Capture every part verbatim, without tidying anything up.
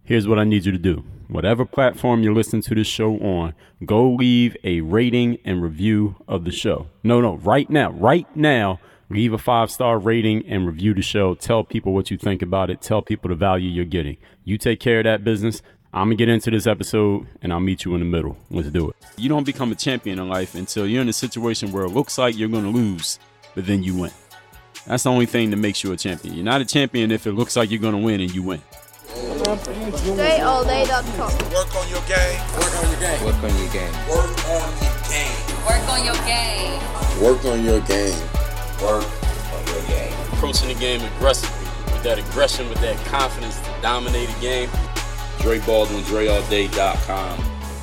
Here's what I need you to do. Whatever platform you're listening to this show on, go leave a rating and review of the show. No, no, right now, right now, leave a five-star rating and review the show. Tell people what you think about it. Tell people the value you're getting. You take care of that business. I'm going to get into this episode, and I'll meet you in the middle. Let's do it. You don't become a champion in life until you're in a situation where it looks like you're going to lose, but then you win. That's the only thing that makes you a champion. You're not a champion if it looks like you're going to win and you win. Dre All Day dot com. Work on your game. Work on your game. Work on your game. Work on your game. Work on your game. Work on your game. Work on your game. Approaching the game aggressively, with that aggression, with that confidence to dominate the game. Dre Baldwin, Dre All Day dot com.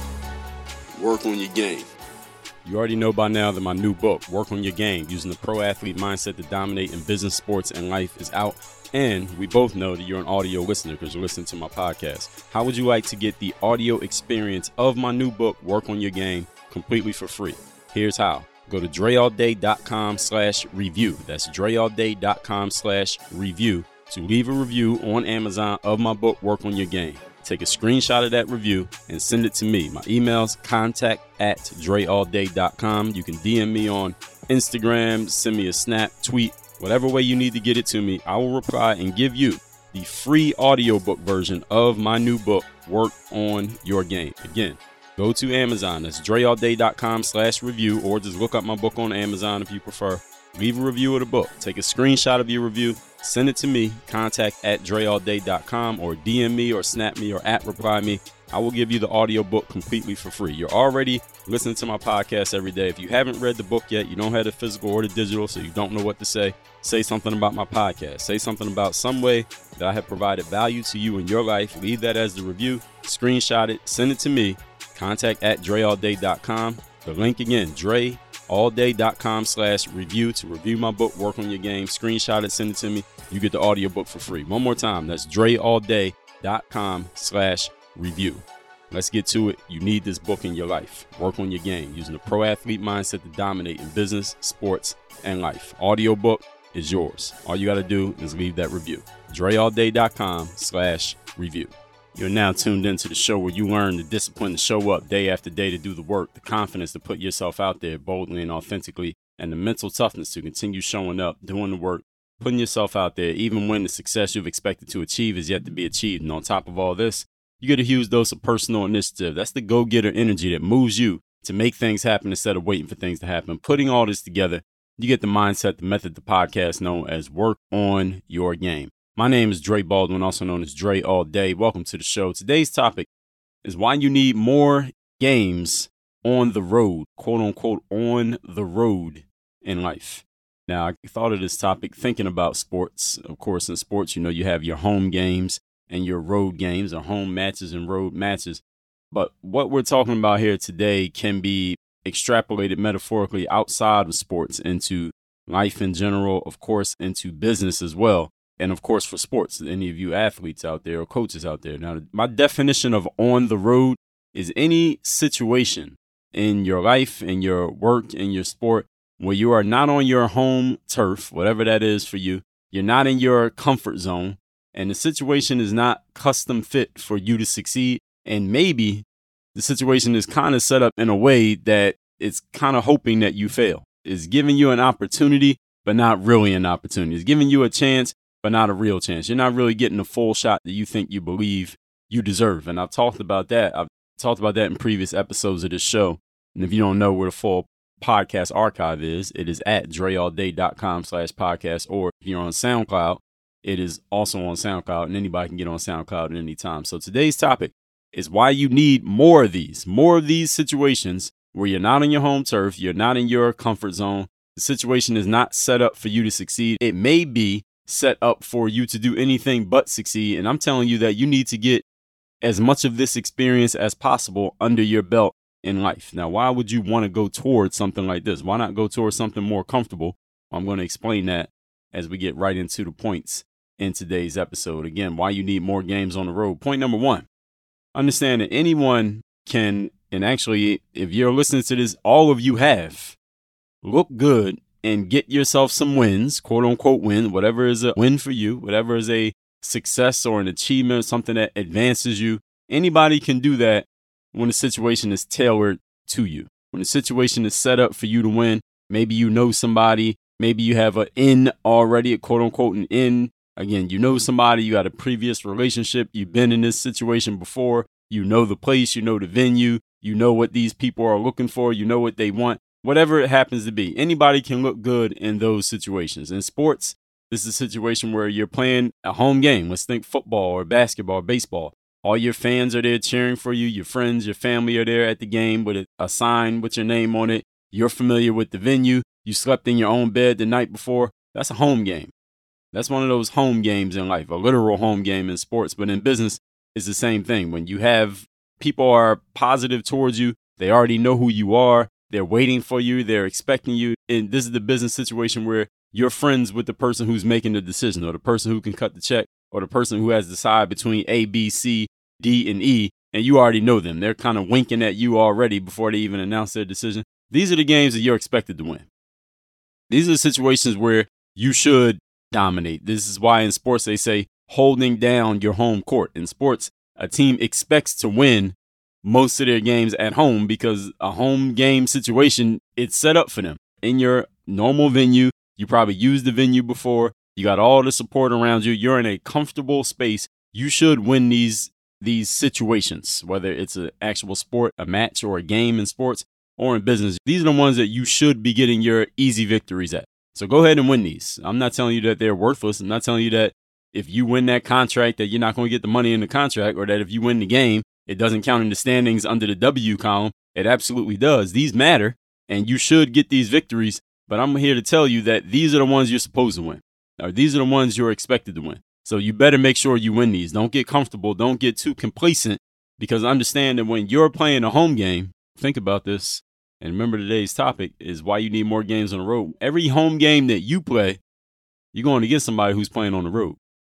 Work on your game. You already know by now that my new book, Work on Your Game, Using the Pro Athlete Mindset to Dominate in Business, Sports, and Life, is out. And we both know that you're an audio listener because you're listening to my podcast. How would you like to get the audio experience of my new book, Work on Your Game, completely for free? Here's how. Go to Dre All Day dot com slash review. That's Dre All Day dot com slash review to leave a review on Amazon of my book, Work on Your Game. Take a screenshot of that review and send it to me. My email's contact at Dre All Day dot com. You can D M me on Instagram, send me a snap, tweet, whatever way you need to get it to me. I will reply and give you the free audiobook version of my new book, Work on Your Game. Again, go to Amazon. That's Dre All Day dot com slash review, or just look up my book on Amazon if you prefer. Leave a review of the book. Take a screenshot of your review. Send it to me, contact at Dre All Day dot com, or D M me or snap me or at reply me. I will give you the audiobook completely for free. You're already listening to my podcast every day. If you haven't read the book yet, you don't have the physical or the digital, so you don't know what to say, say something about my podcast. Say something about some way that I have provided value to you in your life. Leave that as the review. Screenshot it. Send it to me. Contact at Dre All Day dot com. The link again, Dre All Day dot com slash review to review my book, Work on Your Game. Screenshot it, send it to me. You get the audiobook for free. One more time, that's Dre All Day dot com slash review. Let's get to it. You need this book in your life. Work on your game, using the pro athlete mindset to dominate in business, sports, and life. Audiobook is yours. All you got to do is leave that review. Dre All Day dot com slash review. You're now tuned into the show where you learn the discipline to show up day after day to do the work, the confidence to put yourself out there boldly and authentically, and the mental toughness to continue showing up, doing the work, putting yourself out there, even when the success you've expected to achieve is yet to be achieved. And on top of all this, you get a huge dose of personal initiative. That's the go-getter energy that moves you to make things happen instead of waiting for things to happen. Putting all this together, you get the mindset, the method, the podcast known as Work on Your Game. My name is Dre Baldwin, also known as Dre All Day. Welcome to the show. Today's topic is why you need more games on the road, quote unquote, on the road in life. Now, I thought of this topic thinking about sports. Of course, in sports, you know, you have your home games and your road games, or home matches and road matches. But what we're talking about here today can be extrapolated metaphorically outside of sports into life in general, of course, into business as well. And of course, for sports, any of you athletes out there or coaches out there. Now, my definition of on the road is any situation in your life, in your work, in your sport, where you are not on your home turf, whatever that is for you. You're not in your comfort zone, and the situation is not custom fit for you to succeed. And maybe the situation is kind of set up in a way that it's kind of hoping that you fail. It's giving you an opportunity, but not really an opportunity. It's giving you a chance, but not a real chance. You're not really getting the full shot that you think you believe you deserve. And I've talked about that. I've talked about that in previous episodes of this show. And if you don't know where the full podcast archive is, it is at Dre All Day dot com slash podcast. Or if you're on SoundCloud, it is also on SoundCloud, and anybody can get on SoundCloud at any time. So today's topic is why you need more of these, more of these situations where you're not on your home turf, you're not in your comfort zone. The situation is not set up for you to succeed. It may be set up for you to do anything but succeed. And I'm telling you that you need to get as much of this experience as possible under your belt in life. Now, why would you want to go towards something like this? Why not go towards something more comfortable? I'm going to explain that as we get right into the points in today's episode. Again, why you need more games on the road. Point number one, understand that anyone can, and actually, if you're listening to this, all of you have, look good and get yourself some wins, quote unquote win, whatever is a win for you, whatever is a success or an achievement, something that advances you. Anybody can do that when the situation is tailored to you. When the situation is set up for you to win, maybe you know somebody, maybe you have an in already, a quote unquote, an in. Again, you know somebody, you got a previous relationship, you've been in this situation before, you know the place, you know the venue, you know what these people are looking for, you know what they want, whatever it happens to be. Anybody can look good in those situations. In sports, this is a situation where you're playing a home game. Let's think football or basketball or baseball. All your fans are there cheering for you. Your friends, your family are there at the game with a, a sign with your name on it. You're familiar with the venue. You slept in your own bed the night before. That's a home game. That's one of those home games in life, a literal home game in sports. But in business, it's the same thing. When you have people are positive towards you, they already know who you are. They're waiting for you. They're expecting you. And this is the business situation where you're friends with the person who's making the decision, or the person who can cut the check, or the person who has to decide between A, B, C, D, and E. And you already know them. They're kind of winking at you already before they even announce their decision. These are the games that you're expected to win. These are the situations where you should dominate. This is why in sports they say holding down your home court. In sports, a team expects to win most of their games at home because a home game situation, it's set up for them. In your normal venue, you probably used the venue before. You got all the support around you. You're in a comfortable space. You should win these these situations, whether it's an actual sport, a match, or a game in sports or in business. These are the ones that you should be getting your easy victories at. So go ahead and win these. I'm not telling you that they're worthless. I'm not telling you that if you win that contract that you're not going to get the money in the contract, or that if you win the game, it doesn't count in the standings under the W column. It absolutely does. These matter, and you should get these victories. But I'm here to tell you that these are the ones you're supposed to win, or these are the ones you're expected to win. So you better make sure you win these. Don't get comfortable. Don't get too complacent, because understand that when you're playing a home game, think about this. And remember, today's topic is why you need more games on the road. Every home game that you play, you're going against somebody who's playing on the road.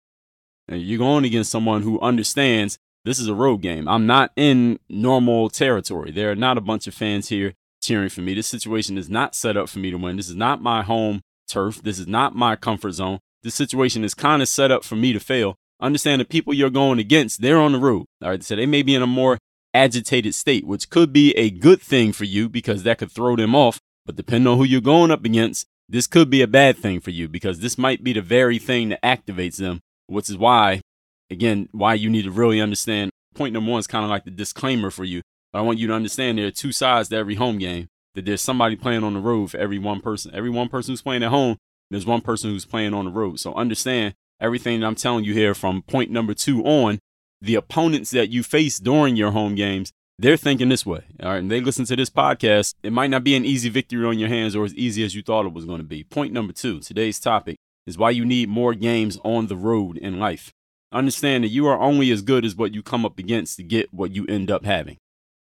And you're going against someone who understands this is a road game. I'm not in normal territory. There are not a bunch of fans here cheering for me. This situation is not set up for me to win. This is not my home turf. This is not my comfort zone. This situation is kind of set up for me to fail. Understand the people you're going against, they're on the road. All right, so they may be in a more agitated state, which could be a good thing for you because that could throw them off. But depending on who you're going up against, this could be a bad thing for you, because this might be the very thing that activates them, which is why, again, why you need to really understand. Point number one is kind of like the disclaimer for you. But I want you to understand there are two sides to every home game, that there's somebody playing on the road for every one person. Every one person who's playing at home, there's one person who's playing on the road. So understand everything that I'm telling you here from point number two on. The opponents that you face during your home games, they're thinking this way. All right. And they listen to this podcast. It might not be an easy victory on your hands, or as easy as you thought it was going to be. Point number two, today's topic is why you need more games on the road in life. Understand that you are only as good as what you come up against to get what you end up having.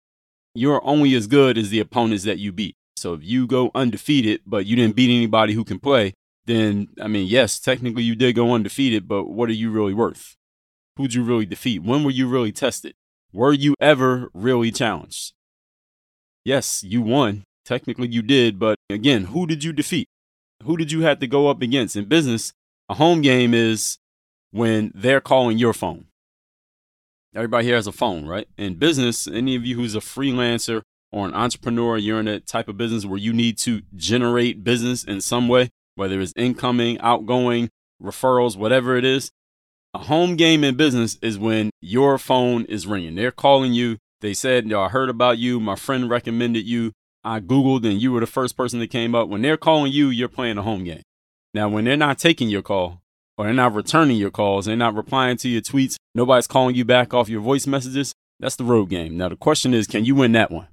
You are only as good as the opponents that you beat. So if you go undefeated, but you didn't beat anybody who can play, then, I mean, yes, technically you did go undefeated, but what are you really worth? Who'd you really defeat? When were you really tested? Were you ever really challenged? Yes, you won. Technically you did, but again, who did you defeat? Who did you have to go up against? In business, a home game is when they're calling your phone. Everybody here has a phone, right? In business, any of you who's a freelancer or an entrepreneur, you're in a type of business where you need to generate business in some way, whether it's incoming, outgoing, referrals, whatever it is. A home game in business is when your phone is ringing. They're calling you. They said, yo, I heard about you. My friend recommended you. I Googled and you were the first person that came up. When they're calling you, you're playing a home game. Now, when they're not taking your call, or they're not returning your calls, they're not replying to your tweets, nobody's calling you back off your voice messages, that's the road game. Now, the question is, can you win that one?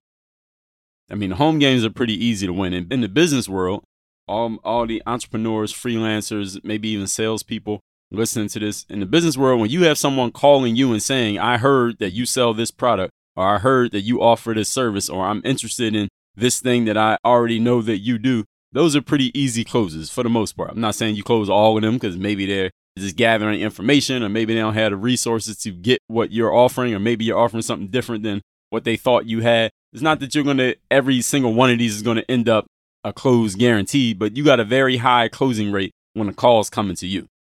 I mean, the home games are pretty easy to win. In, in the business world, all, all the entrepreneurs, freelancers, maybe even salespeople listening to this, in the business world, when you have someone calling you and saying, I heard that you sell this product, or I heard that you offer this service, or I'm interested in this thing that I already know that you do, those are pretty easy closes for the most part. I'm not saying you close all of them, because maybe they're just gathering information, or maybe they don't have the resources to get what you're offering, or maybe you're offering something different than what they thought you had. It's not that you're going to, every single one of these is going to end up a close guaranteed, but you got a very high closing rate when the call is coming to you.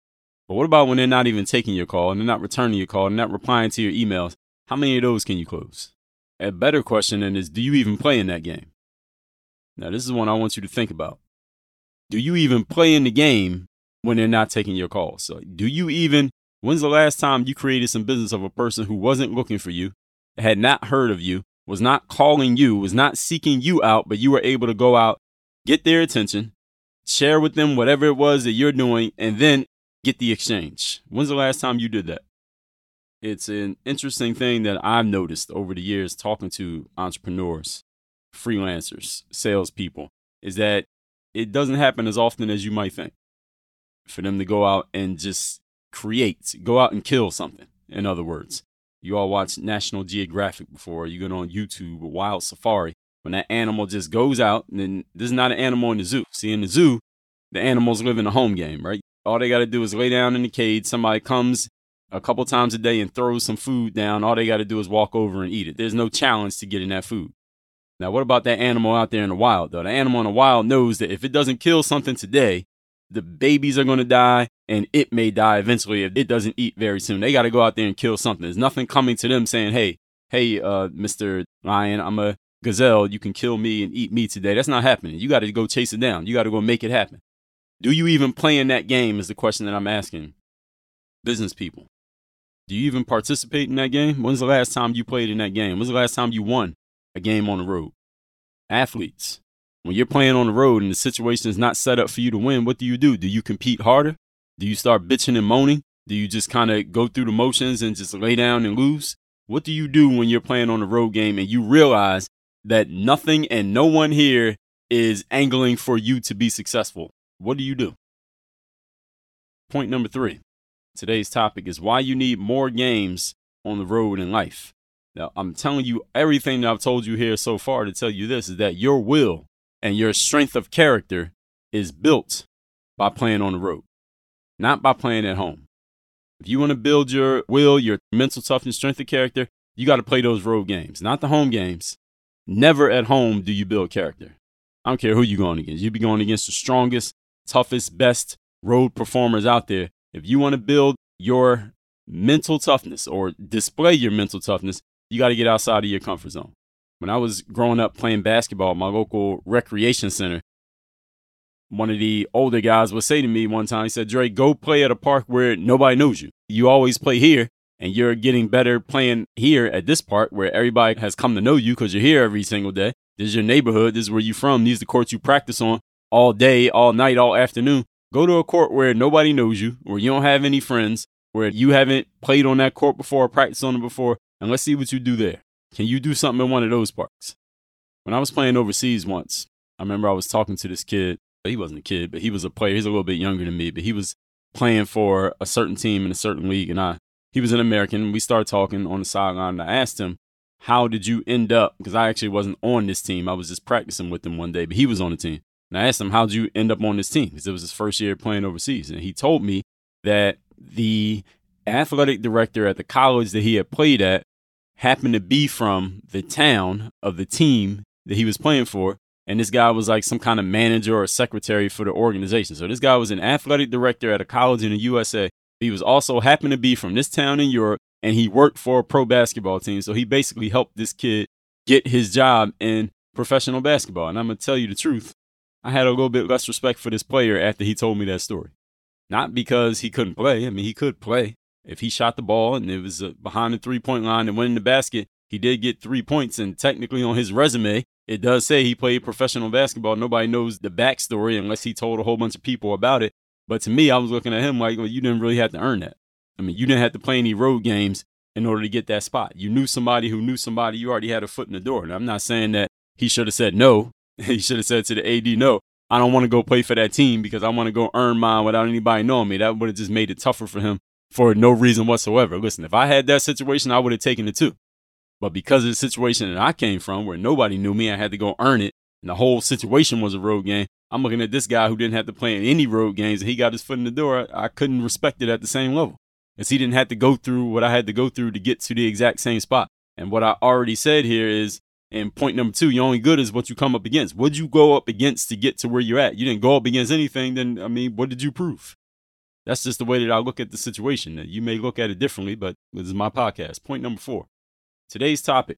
But what about when they're not even taking your call and they're not returning your call and not replying to your emails? How many of those can you close? A better question then is, do you even play in that game? Now, this is one I want you to think about. Do you even play in the game when they're not taking your calls? So do you even, when's the last time you created some business of a person who wasn't looking for you, had not heard of you, was not calling you, was not seeking you out, but you were able to go out, get their attention, share with them whatever it was that you're doing, and then get the exchange? When's the last time you did that? It's an interesting thing that I've noticed over the years talking to entrepreneurs, freelancers, salespeople, is that it doesn't happen as often as you might think for them to go out and just create, go out and kill something. In other words, you all watch National Geographic before, you go on YouTube, a wild safari, when that animal just goes out, and then this is not an animal in the zoo. See, in the zoo, the animals live in a home game, right? All they got to do is lay down in the cage. Somebody comes a couple times a day and throws some food down. All they got to do is walk over and eat it. There's no challenge to getting that food. Now, what about that animal out there in the wild, though? The animal in the wild knows that if it doesn't kill something today, the babies are going to die, and it may die eventually if it doesn't eat very soon. They got to go out there and kill something. There's nothing coming to them saying, hey, hey, uh, Mister Lion, I'm a gazelle. You can kill me and eat me today. That's not happening. You got to go chase it down. You got to go make it happen. Do you even play in that game is the question that I'm asking business people. Do you even participate in that game? When's the last time you played in that game? When's the last time you won a game on the road? Athletes, when you're playing on the road and the situation is not set up for you to win, what do you do? Do you compete harder? Do you start bitching and moaning? Do you just kind of go through the motions and just lay down and lose? What do you do when you're playing on the road game and you realize that nothing and no one here is angling for you to be successful? What do you do? Point number three. Today's topic is why you need more games on the road in life. Now, I'm telling you everything that I've told you here so far to tell you this is that your will and your strength of character is built by playing on the road, not by playing at home. If you want to build your will, your mental toughness, strength of character, you got to play those road games, not the home games. Never at home do you build character. I don't care who you're going against. You be going against the strongest, toughest, best road performers out there. If you want to build your mental toughness or display your mental toughness, you got to get outside of your comfort zone. When I was growing up playing basketball at my local recreation center, one of the older guys would say to me one time, he said, Dre, go play at a park where nobody knows you. You always play here, and you're getting better playing here at this park where everybody has come to know you because you're here every single day. This is your neighborhood. This is where you're from. These are the courts you practice on all day, all night, all afternoon. Go to a court where nobody knows you, where you don't have any friends, where you haven't played on that court before or practiced on it before, and let's see what you do there. Can you do something in one of those parks? When I was playing overseas once, I remember I was talking to this kid. He wasn't a kid, but he was a player. He's a little bit younger than me, but he was playing for a certain team in a certain league, and I he was an American. We started talking on the sideline, and I asked him, how did you end up, because I actually wasn't on this team. I was just practicing with him one day, but he was on the team. And I asked him, how did you end up on this team? Because it was his first year playing overseas. And he told me that the athletic director at the college that he had played at happened to be from the town of the team that he was playing for. And this guy was like some kind of manager or secretary for the organization. So this guy was an athletic director at a college in the U S A. He was also happened to be from this town in Europe, and he worked for a pro basketball team. So he basically helped this kid get his job in professional basketball. And I'm going to tell you the truth. I had a little bit less respect for this player after he told me that story. Not because he couldn't play. I mean, he could play. If he shot the ball and it was uh, behind the three-point line and went in the basket, he did get three points. And technically on his resume, it does say he played professional basketball. Nobody knows the backstory unless he told a whole bunch of people about it. But to me, I was looking at him like, well, you didn't really have to earn that. I mean, you didn't have to play any road games in order to get that spot. You knew somebody who knew somebody. You already had a foot in the door. And I'm not saying that he should have said no. He should have said to the A D, no, I don't want to go play for that team because I want to go earn mine without anybody knowing me. That would have just made it tougher for him for no reason whatsoever. Listen, if I had that situation, I would have taken it too. But because of the situation that I came from where nobody knew me, I had to go earn it, and the whole situation was a road game. I'm looking at this guy who didn't have to play in any road games, and he got his foot in the door. I, I couldn't respect it at the same level, because he didn't have to go through what I had to go through to get to the exact same spot. And what I already said here is, and point number two, you're only good as what you come up against. What'd you go up against to get to where you're at? You didn't go up against anything, then, I mean, what did you prove? That's just the way that I look at the situation. You may look at it differently, but this is my podcast. Point number four. Today's topic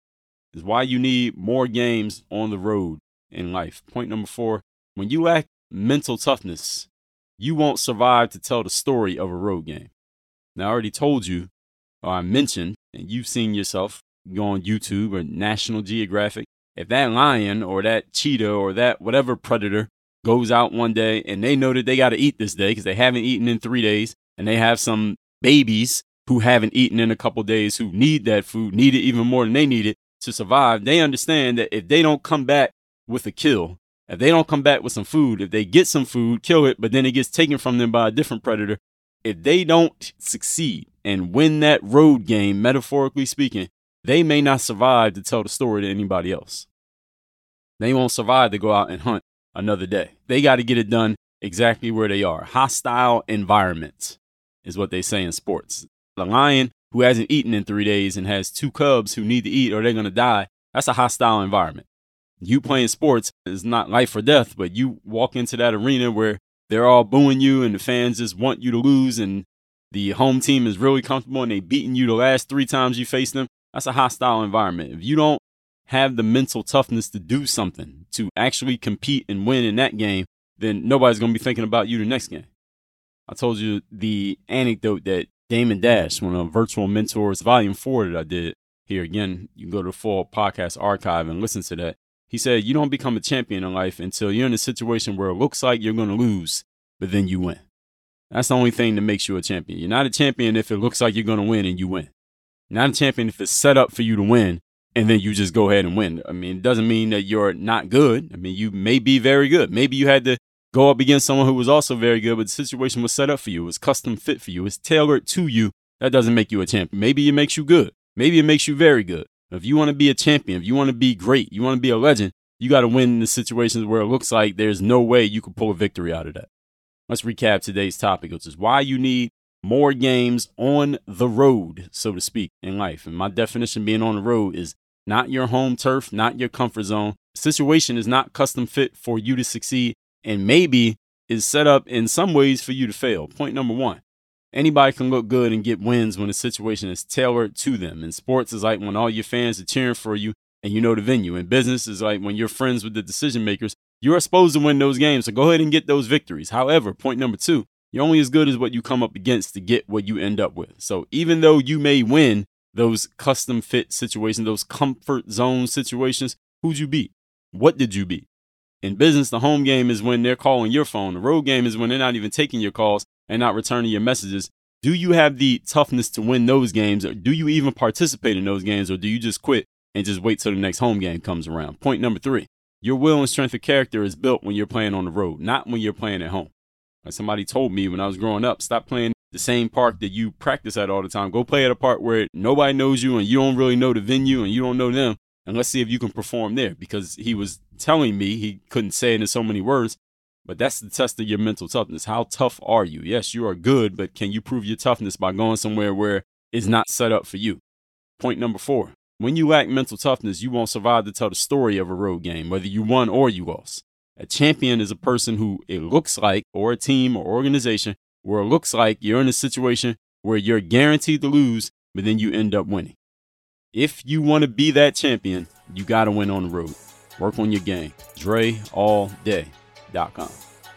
is why you need more games on the road in life. Point number four. When you lack mental toughness, you won't survive to tell the story of a road game. Now, I already told you, or I mentioned, and you've seen yourself go on YouTube or National Geographic. If that lion or that cheetah or that whatever predator goes out one day and they know that they got to eat this day because they haven't eaten in three days and they have some babies who haven't eaten in a couple days who need that food, need it even more than they need it to survive, they understand that if they don't come back with a kill, if they don't come back with some food, if they get some food, kill it, but then it gets taken from them by a different predator, if they don't succeed and win that road game, metaphorically speaking, they may not survive to tell the story to anybody else. They won't survive to go out and hunt another day. They got to get it done exactly where they are. Hostile environment is what they say in sports. The lion who hasn't eaten in three days and has two cubs who need to eat or they're going to die, that's a hostile environment. You playing sports is not life or death, but you walk into that arena where they're all booing you and the fans just want you to lose and the home team is really comfortable and they beating you the last three times you face them. That's a hostile environment. If you don't have the mental toughness to do something, to actually compete and win in that game, then nobody's going to be thinking about you the next game. I told you the anecdote that Damon Dash, one of the Virtual Mentors, volume four that I did here. Again, you can go to the full podcast archive and listen to that. He said, you don't become a champion in life until you're in a situation where it looks like you're going to lose, but then you win. That's the only thing that makes you a champion. You're not a champion if it looks like you're going to win and you win. You're not a champion if it's set up for you to win and then you just go ahead and win. I mean, it doesn't mean that you're not good. I mean, you may be very good. Maybe you had to go up against someone who was also very good, but the situation was set up for you. It was custom fit for you. It's tailored to you. That doesn't make you a champion. Maybe it makes you good. Maybe it makes you very good. If you want to be a champion, if you want to be great, you want to be a legend, you got to win in the situations where it looks like there's no way you could pull a victory out of that. Let's recap today's topic, which is why you need more games on the road, so to speak, in life. And my definition of being on the road is not your home turf, not your comfort zone. The situation is not custom fit for you to succeed and maybe is set up in some ways for you to fail. Point number one, anybody can look good and get wins when the situation is tailored to them. In sports, is like when all your fans are cheering for you and you know the venue. In business, is like when you're friends with the decision makers. You're supposed to win those games, so go ahead and get those victories. However, point number two, you're only as good as what you come up against to get what you end up with. So even though you may win those custom fit situations, those comfort zone situations, who'd you beat? What did you beat? In business, the home game is when they're calling your phone. The road game is when they're not even taking your calls and not returning your messages. Do you have the toughness to win those games? Or do you even participate in those games? Or do you just quit and just wait till the next home game comes around? Point number three, your will and strength of character is built when you're playing on the road, not when you're playing at home. Like somebody told me when I was growing up, stop playing the same park that you practice at all the time. Go play at a park where nobody knows you and you don't really know the venue and you don't know them. And let's see if you can perform there, because he was telling me, he couldn't say it in so many words, but that's the test of your mental toughness. How tough are you? Yes, you are good, but can you prove your toughness by going somewhere where it's not set up for you? Point number four, when you lack mental toughness, you won't survive to tell the story of a road game, whether you won or you lost. A champion is a person who it looks like, or a team or organization, where it looks like you're in a situation where you're guaranteed to lose, but then you end up winning. If you want to be that champion, you got to win on the road. Work on your game. Dre All Day dot com.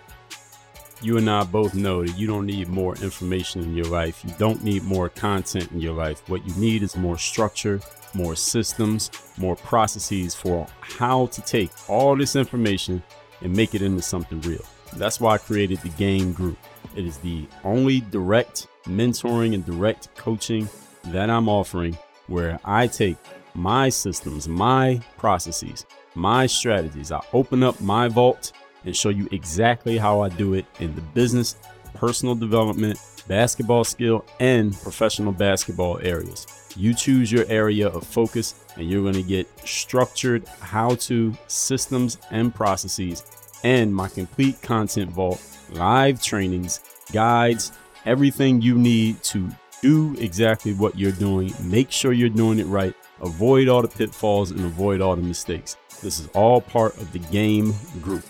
You and I both know that you don't need more information in your life. You don't need more content in your life. What you need is more structure, more systems, more processes for how to take all this information and make it into something real. That's why I created the Game Group. It is the only direct mentoring and direct coaching that I'm offering, where I take my systems, my processes, my strategies. I open up my vault and show you exactly how I do it in the business, personal development, basketball skill, and professional basketball areas. You choose your area of focus and you're going to get structured how-to systems and processes, and my complete content vault, live trainings, guides, everything you need to do exactly what you're doing. Make sure you're doing it right. Avoid all the pitfalls and avoid all the mistakes. This is all part of the Game Group.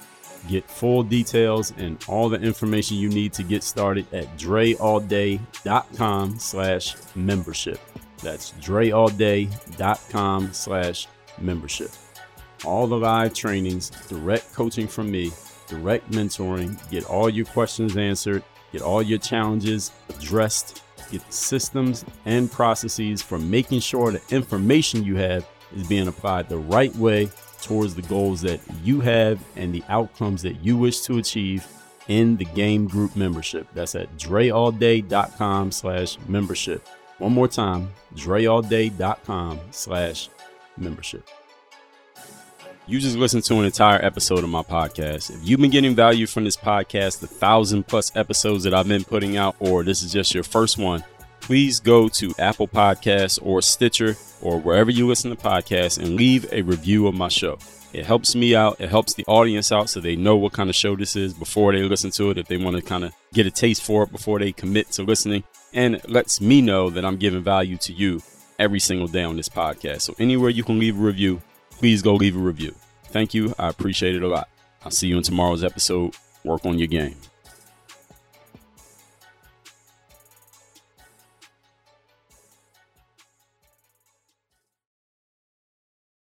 Get full details and all the information you need to get started at dreallday.com slash membership. That's dreallday.com slash membership. All the live trainings, direct coaching from me, direct mentoring, get all your questions answered, get all your challenges addressed, get the systems and processes for making sure the information you have is being applied the right way towards the goals that you have and the outcomes that you wish to achieve in the game group membership. That's at dreallday.com slash membership. One more time, dreallday.com slash membership. You just listened to an entire episode of my podcast. If you've been getting value from this podcast, the thousand plus episodes that I've been putting out, or this is just your first one, please go to Apple Podcasts or Stitcher or wherever you listen to podcasts and leave a review of my show. It helps me out. It helps the audience out so they know what kind of show this is before they listen to it, if they want to kind of get a taste for it before they commit to listening. And it lets me know that I'm giving value to you every single day on this podcast. So anywhere you can leave a review, please go leave a review. Thank you. I appreciate it a lot. I'll see you in tomorrow's episode. Work on your game.